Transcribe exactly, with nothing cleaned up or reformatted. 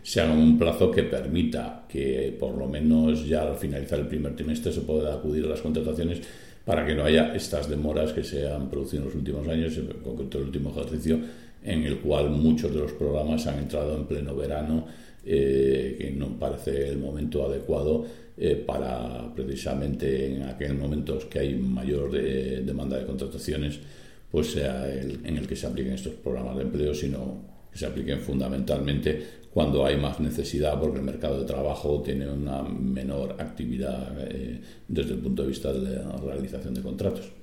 se haga un plazo que permita que por lo menos ya al finalizar el primer trimestre se pueda acudir a las contrataciones, para que no haya estas demoras que se han producido en los últimos años, en concreto el último ejercicio, en el cual muchos de los programas han entrado en pleno verano, eh, que no parece el momento adecuado eh, para precisamente en aquellos momentos que hay mayor de, demanda de contrataciones, pues sea el, en el que se apliquen estos programas de empleo, sino que se apliquen fundamentalmente cuando hay más necesidad, porque el mercado de trabajo tiene una menor actividad eh, desde el punto de vista de la realización de contratos.